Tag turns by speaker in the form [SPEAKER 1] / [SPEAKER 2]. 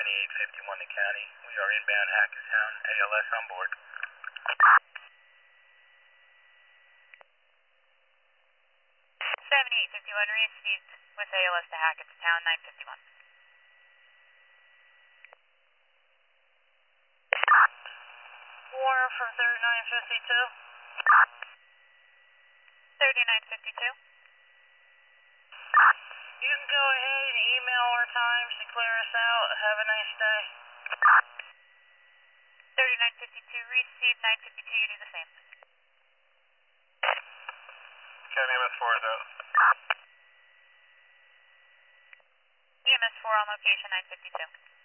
[SPEAKER 1] 2851 to County. We are inbound Hackettstown, ALS on board.
[SPEAKER 2] 7851 received with ALS to Hackettstown, 951.
[SPEAKER 3] Warner from 3952.
[SPEAKER 2] 3952.
[SPEAKER 3] You can go ahead and email our times to clear us out. Have a nice day.
[SPEAKER 2] 3952 received, 952, you do the same.
[SPEAKER 1] County MS4 is out.
[SPEAKER 2] EMS 4 on location, 952.